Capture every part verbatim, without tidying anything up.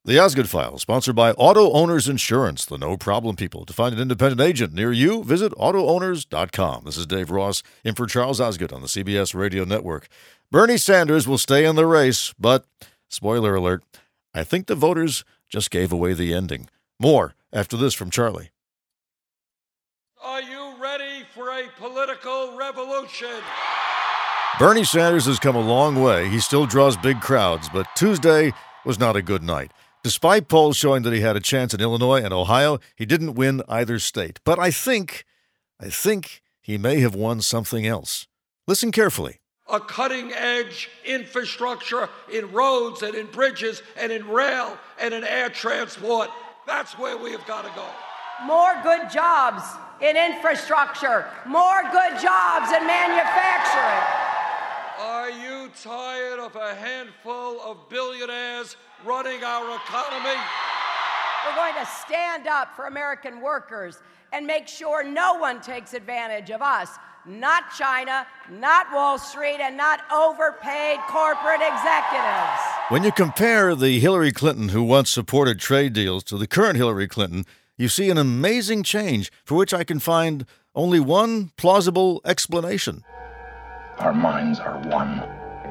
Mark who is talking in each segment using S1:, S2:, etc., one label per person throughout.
S1: The Osgood File, sponsored by Auto Owners Insurance, the no-problem people. To find an independent agent near you, visit auto owners dot com. This is Dave Ross, in for Charles Osgood on the C B S Radio Network. Bernie Sanders will stay in the race, but, spoiler alert, I think the voters just gave away the ending. More after this from Charlie.
S2: Are you ready for a political revolution?
S1: Bernie Sanders has come a long way. He still draws big crowds, but Tuesday was not a good night. Despite polls showing that he had a chance in Illinois and Ohio, he didn't win either state. But I think, I think he may have won something else. Listen carefully.
S2: A cutting-edge infrastructure in roads and in bridges and in rail and in air transport. That's where we have got to go.
S3: More good jobs in infrastructure. More good jobs in manufacturing.
S2: Are you tired of a handful of billionaires running our economy?
S3: We're going to stand up for American workers and make sure no one takes advantage of us. Not China, not Wall Street, and not overpaid corporate executives.
S1: When you compare the Hillary Clinton who once supported trade deals to the current Hillary Clinton, you see an amazing change for which I can find only one plausible explanation.
S4: Our minds are one.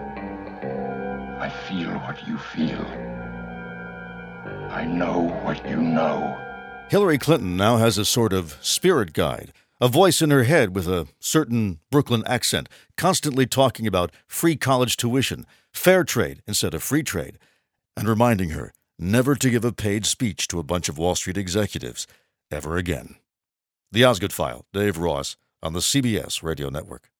S4: I feel what you feel. I know what you know.
S1: Hillary Clinton now has a sort of spirit guide, a voice in her head with a certain Brooklyn accent, constantly talking about free college tuition, fair trade instead of free trade, and reminding her never to give a paid speech to a bunch of Wall Street executives ever again. The Osgood File, Dave Ross, on the C B S Radio Network.